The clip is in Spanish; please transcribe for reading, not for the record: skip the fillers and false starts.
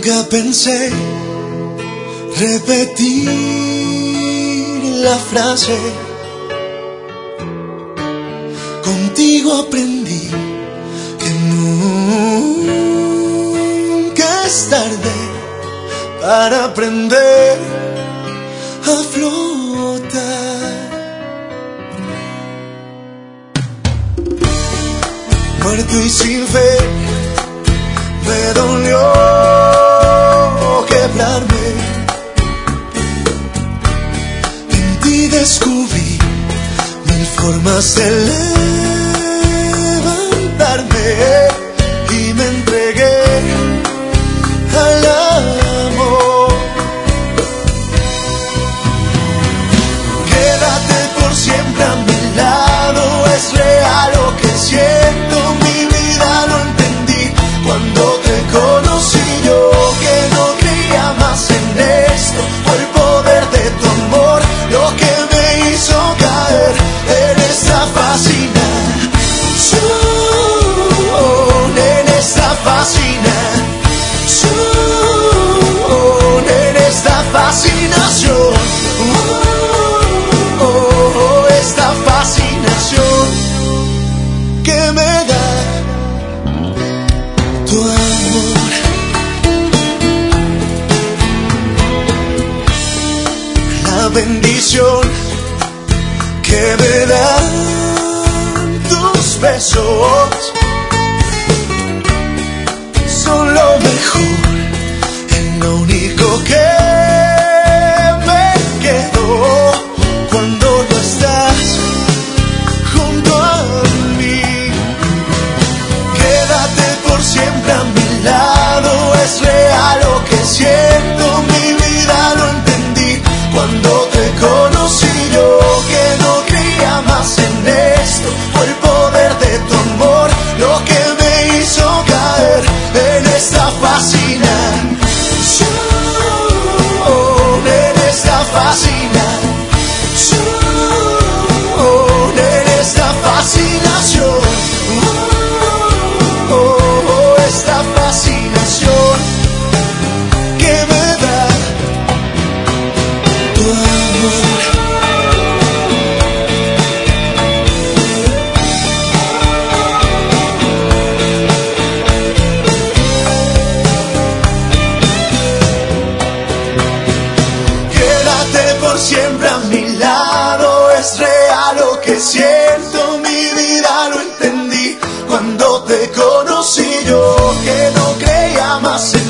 Nunca pensé repetir la frase. Contigo aprendí que nunca es tarde para aprender a flotar. Muerto y sin fe, me dolió quebrarme. En ti descubrí mil formas de levantarme y me entregué al amor. Quédate por siempre a mi lado, es real lo que siento, mi vida lo entendí cuando te conocí. Yo que no creía más en esto, fue el poder de tu amor lo que me hizo caer en esta fascinación, en esta fascinación, en esta fascinación, esta fascinación que me da tu amor. La bendición que me dan tus besos son lo mejor, es lo único que me quedó cuando no estás junto a mí. Quédate por siempre a mi lado, es real lo que siento, mi vida lo entendí cuando te conocí. Yo que no creía más en esto, fue el poder de tu amor lo que me hizo caer en esta fascinación, en esta fascinación, en esta fascinación, esta fascinación que me da tu amor. Quédate por siempre a mi lado, es real lo que siento, mi vida lo entendí cuando te conocí. Yo que no creía más en